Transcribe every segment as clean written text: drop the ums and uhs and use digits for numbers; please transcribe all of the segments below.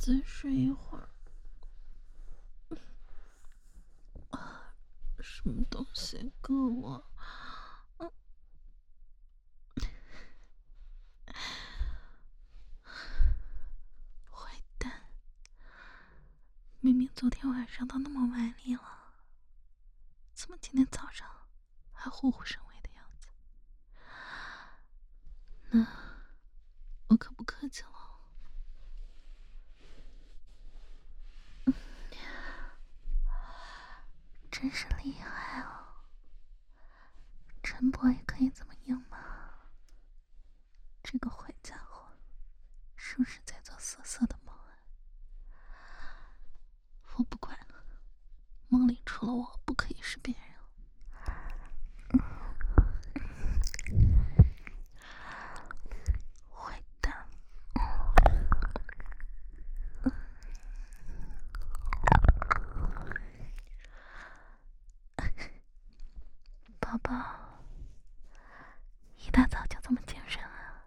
再睡一会儿。什么东西硌我？坏蛋！明明昨天晚上都那么卖力了，怎么今天早上还虎虎生威的样子？那我可不客气了。真是厉害哦！陈伯也可以这么硬吗？这个坏家伙，是不是在做色色的梦啊？我不管了，梦里除了我，不可以是别人。坏蛋！宝宝，一大早就这么精神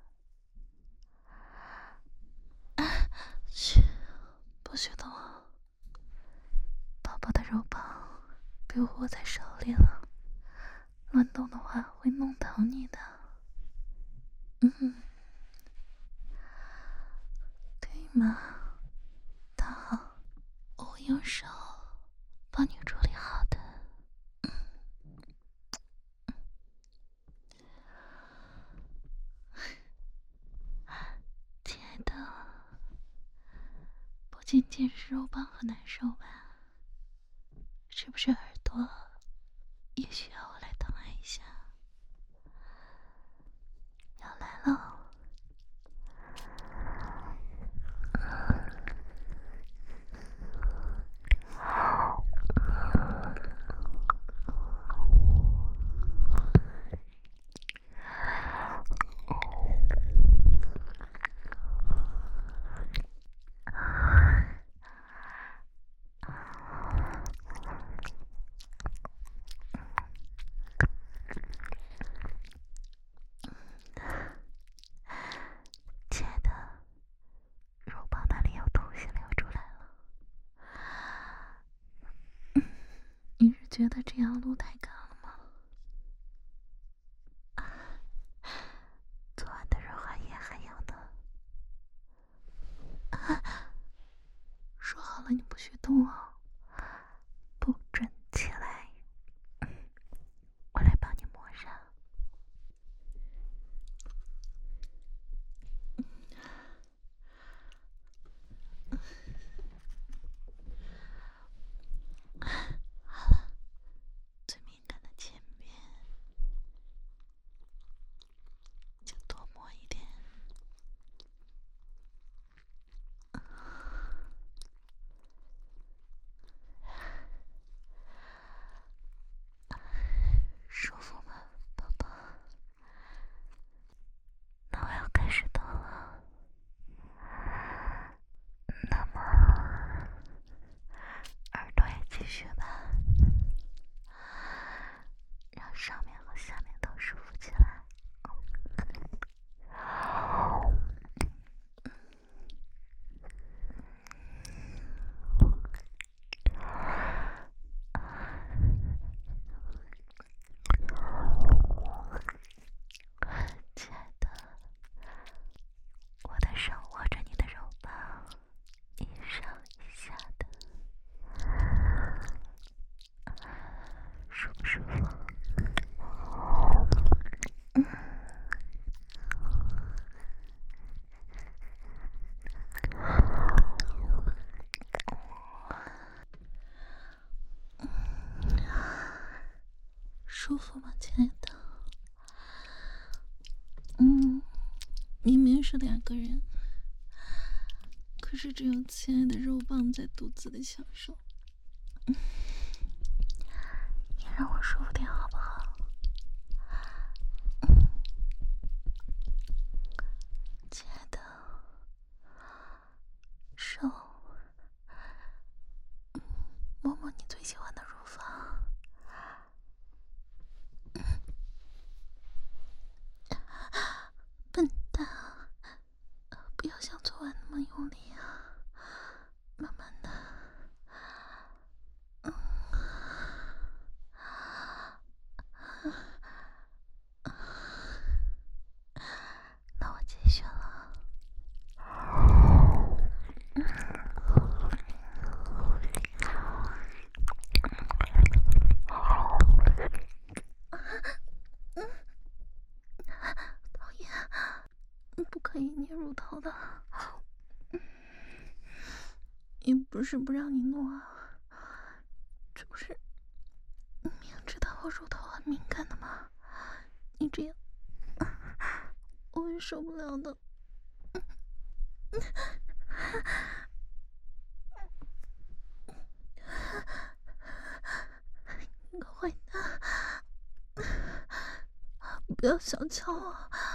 啊？去，不许动啊！宝宝的肉棒被我握在手里了，乱动的话会弄疼你的。可以吗？躺好，我会用手帮你处理好的。亲爱的，不仅仅是肉棒很难受吧？是不是耳朵也需要我来疼爱一下？要来了。亲爱的，肉棒那里有东西流出来了。你是觉得这样路太干了吗？昨晚的润滑液还有呢。说好了你不许动哦，不准起来。我来帮你抹上。好了，最敏感的前面就多抹一点。舒服吗，宝宝？那我要开始动了。那么，耳朵也继续吧，让上面和下面都舒服起来。亲爱的，我的手握着你的肉棒，一上一下的，舒不舒服？舒服吗，亲爱的？明明是两个人，可是只有亲爱的肉棒在独自的享受。你让我舒服点好不好？亲爱的，手摸摸你最喜欢的乳房。笨蛋，不要像昨晚那么用力啊！ 的，也不是不让你弄啊，这不是明知道我乳头很敏感的吗？你这样，我会受不了的。你个坏蛋，不要小瞧我。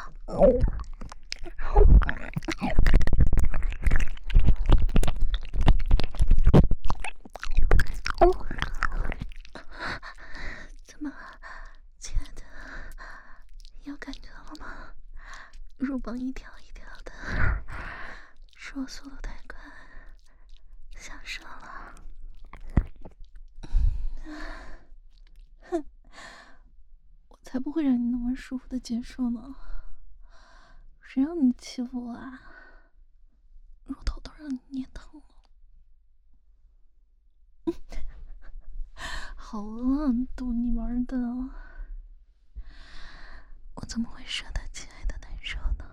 怎么，亲爱的，有感觉了吗？乳棒一条一条的，是我速度太快，想射了。哼，我才不会让你那么舒服的结束呢。谁让你欺负我啊？乳头都让你捏疼了。好恶毒，你玩的，我怎么会舍得亲爱的难受呢？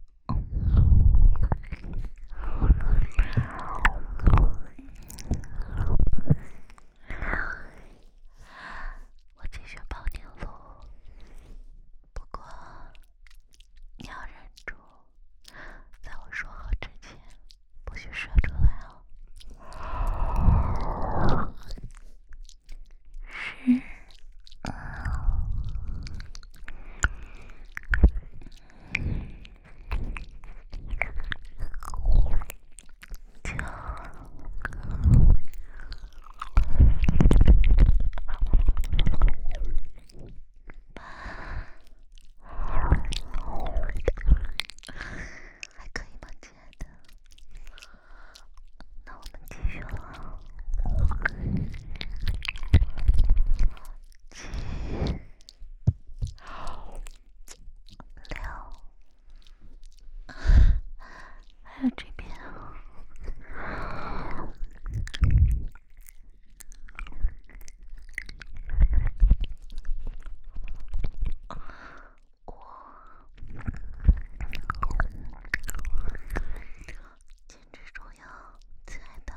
我继续抱你撸，不过你要忍住，在我说好之前，不许射出来哦。是。还可以吗，亲爱的？那我们继续了。还有这边简直重要，亲爱的。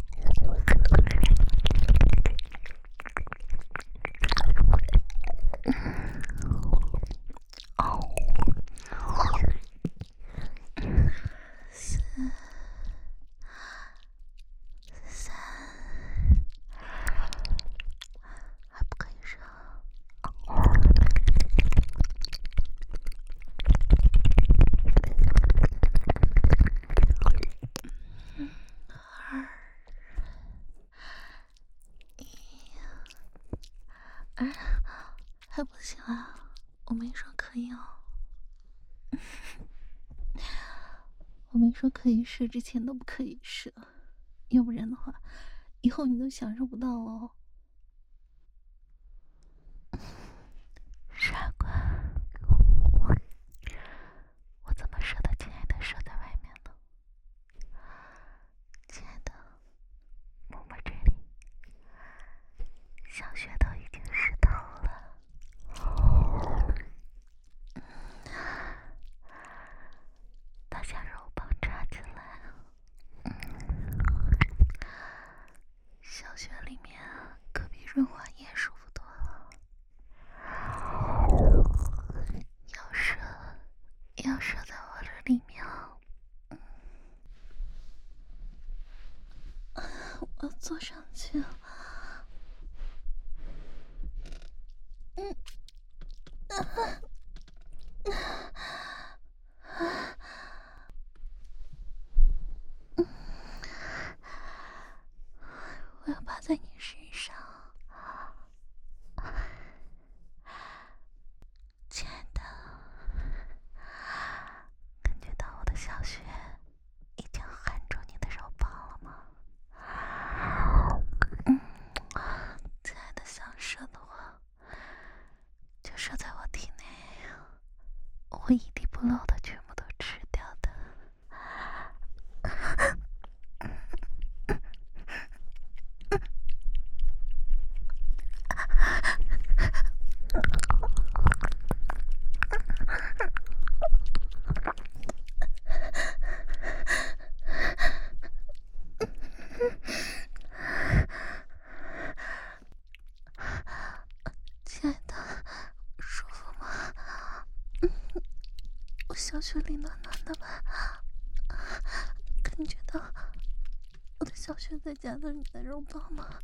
三，还不可以射。还不行啊，我没说可以哦。我没说可以射之前都不可以射，要不然的话，以后你都享受不到哦。傻瓜，我怎么舍得亲爱的射在外面呢？亲爱的，摸摸这里，小穴头已经湿透了。把下肉棒插进来，小穴里面可比润滑液舒服多了。要射在我这里面哦。我要坐上去。我要趴在你身上，亲爱的，感觉到我的小穴已经含住你的肉棒了吗？亲爱的，想射的话，就射在我体内，我会一滴不漏的全部都吃掉的。 穴里暖暖的吧？感觉到我的小穴在夹着你的肉棒吗？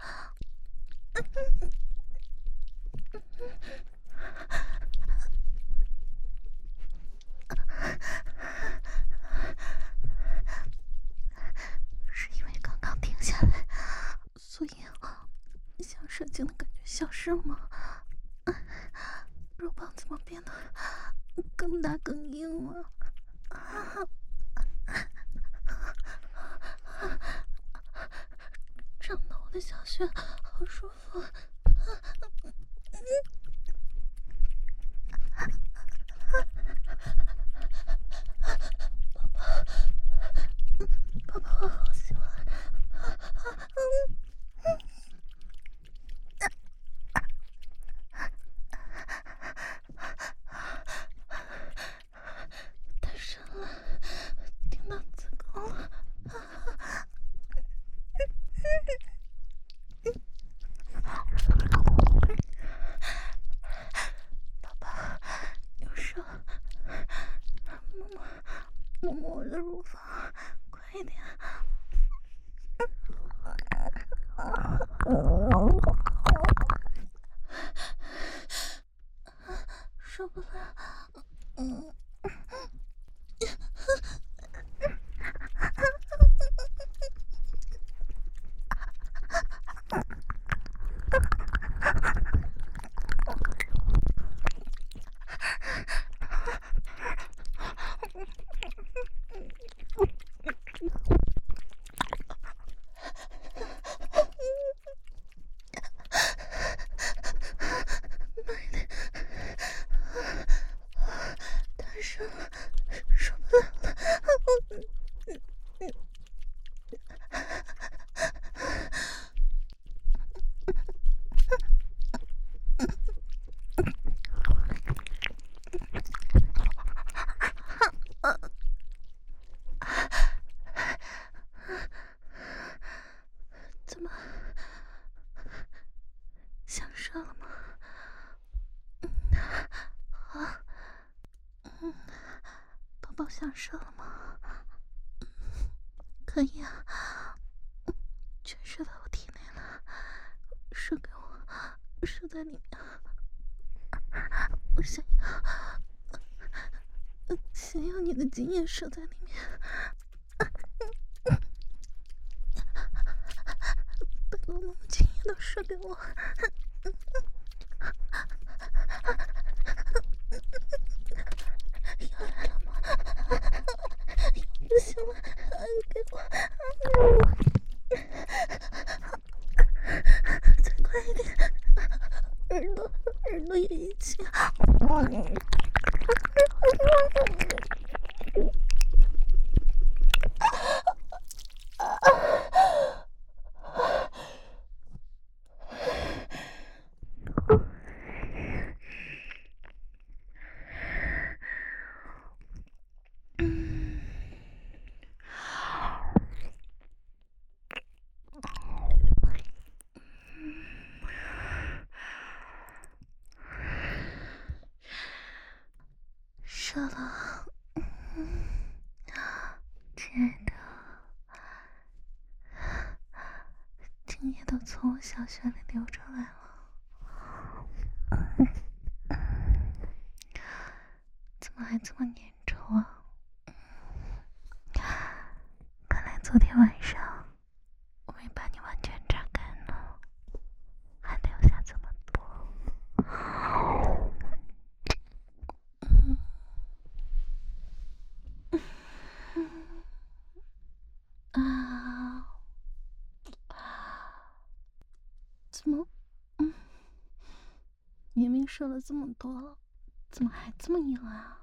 是因为刚刚停下来，所以想射精的感觉消失了吗？肉棒怎么变得更大更硬了？胀到我的小穴，好舒服。宝宝，我好喜欢。太深了，顶到子宫了。宝宝，有手，摸摸我的乳房，快一点。受不了。太深了，受不了了。怎么想射了吗？啊，宝宝想射了吗？可以啊，全射到我体内了，射给我，射在里面。我想要你的精液射在里面。把浓浓的精液都射给我。要来了吗？不行了，给我。再快一点，耳朵也一起。射了，亲爱的，精液都从我小穴里流出来了，怎么还这么粘稠啊？看来昨天晚上我没把你完全榨干呢，还留下这么多。啊，怎么，明明射了这么多了，怎么还这么硬啊？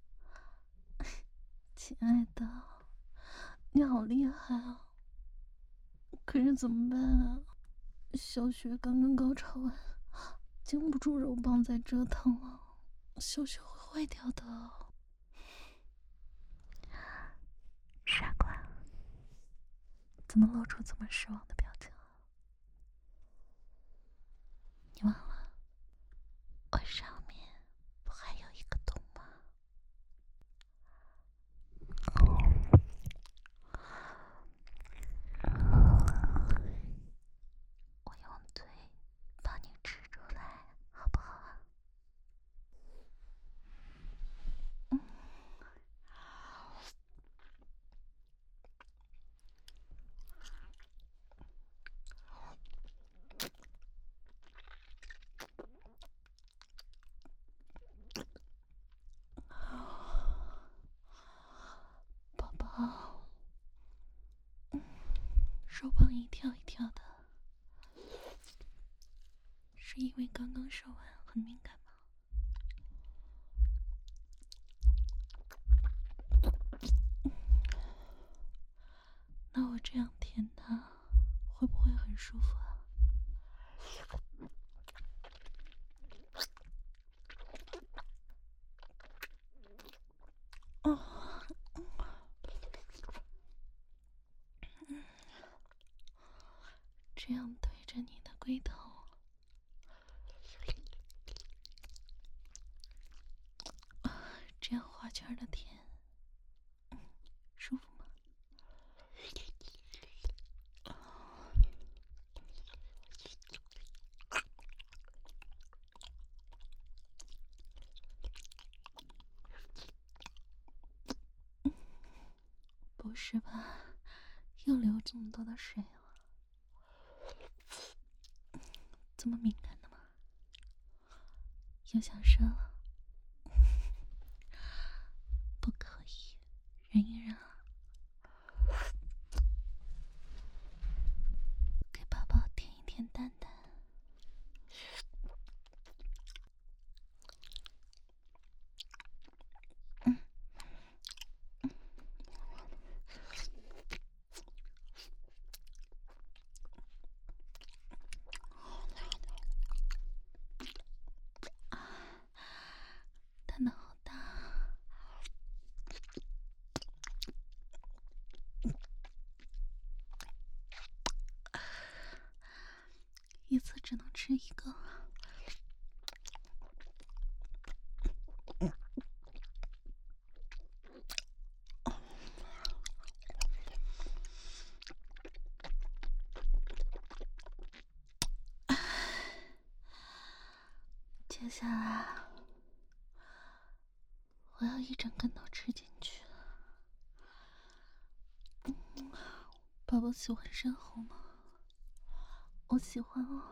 亲爱的，你好厉害啊！可是怎么办啊？小雪刚刚高潮完，经不住肉棒再折腾了，小雪会坏掉的。傻瓜，怎么露出这么失望的表情啊？你忘了，我上面不还有一个洞吗？ 手棒一跳一跳的，是因为刚刚手腕很敏感吗？那我这样舔它，会不会很舒服啊？哦，这样对着你的龟头，这样画圈的舔，舒服吗？不是吧？又流这么多的水了，这么敏感的吗？又想射了？不可以，忍一忍啊！给宝宝舔一舔蛋蛋。蛋蛋好大，一次只能吃一个。接下来，我要一整根都吃进去。宝宝喜欢深喉吗？我喜欢哦。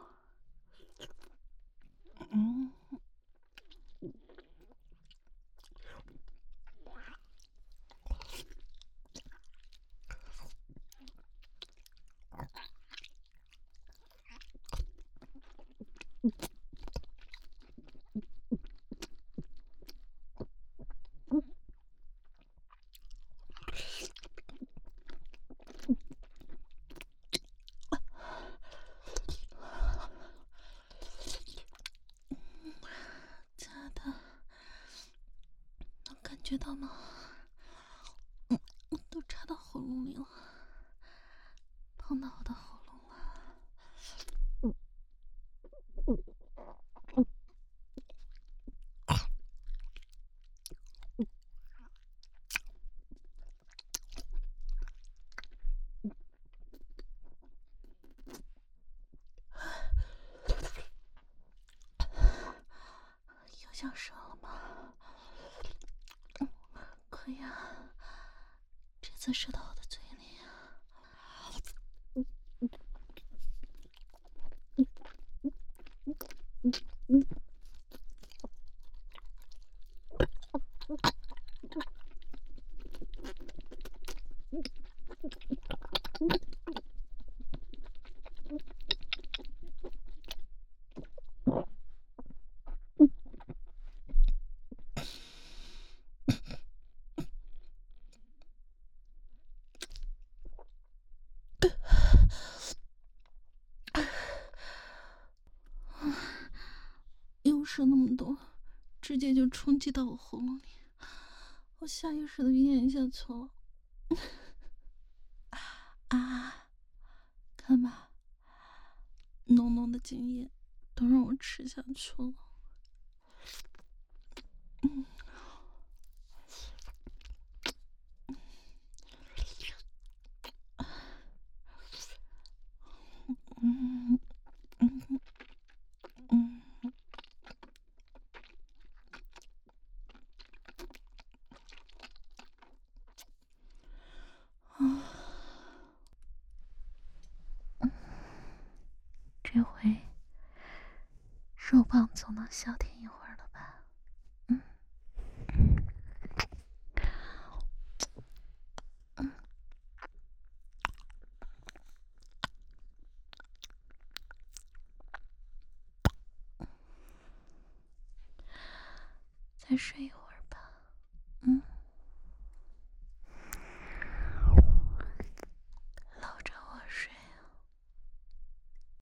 亲爱的，能感觉到吗？都插到喉咙里了，碰到我的喉咙了。又想射了吗？可以啊，这次射到我的嘴里啊。又射那么多，直接就冲击到我喉咙里，我下意识的咽下去了。啊，看吧，浓浓的精液都让我吃下去了。嗯嗯嗯啊，这回肉棒总能消停一会儿了吧？ 再睡一会儿。